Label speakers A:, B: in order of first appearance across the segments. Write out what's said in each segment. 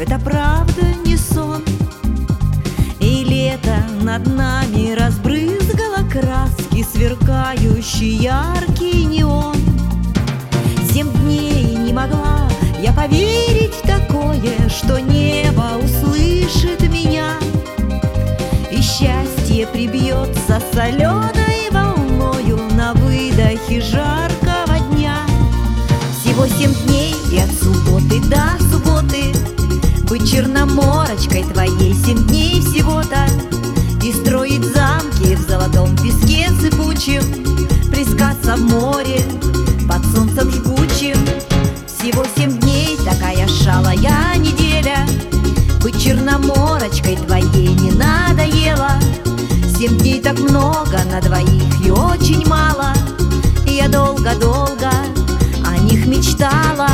A: это правда не сон. И лето над нами разбрызгало краски, сверкающий яркий неон. 7 дней не могла я поверить в такое, что небо услышит меня, и счастье прибьется соленой волною на выдохе жаркого дня. Всего 7 дней и от субботы до субботы быть черноморочкой твоей 7 дней всего-то, и строить замки в золотом песке сыпучем, плескаться в море под солнцем жгучим. Всего 7 дней, такая шалая неделя, быть черноморочкой твоей не надоело. 7 дней так много на двоих и очень мало, и я долго-долго о них мечтала.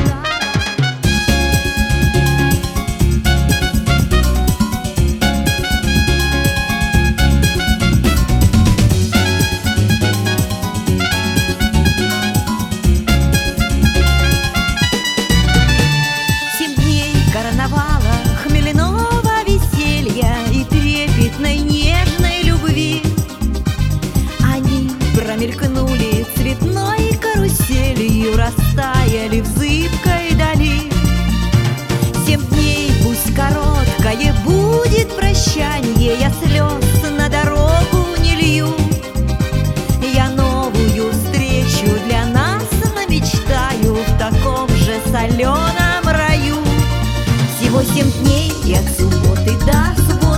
A: Карнавала, хмельного веселья и трепетной нежной любви. Они промелькнули цветной каруселью, растаяли в зыбкой дали. 7 дней, пусть короткое будет прощанье, я слез на дорогу не лью. Я новую встречу для нас намечтаю в таком же соленом раю. Всего 7 дней и от субботы до субботы